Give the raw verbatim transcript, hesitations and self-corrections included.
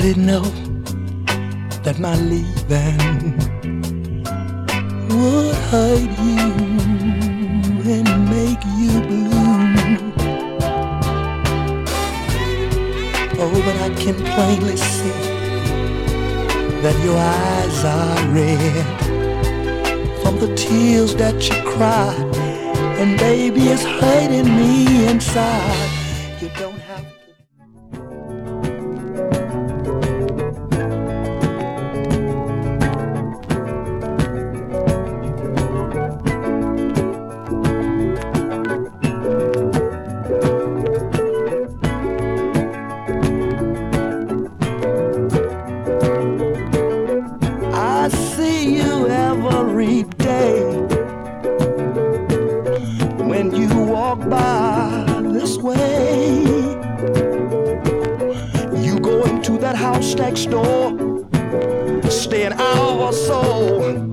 didn't know that my leaving would hurt you and make you blue. Oh, but I can plainly see that your eyes are red from the tears that you cry, and baby, it's hurting me inside. You don't have to. I see you every day when you walk by this way. You go into that house next door, stay an hour or so.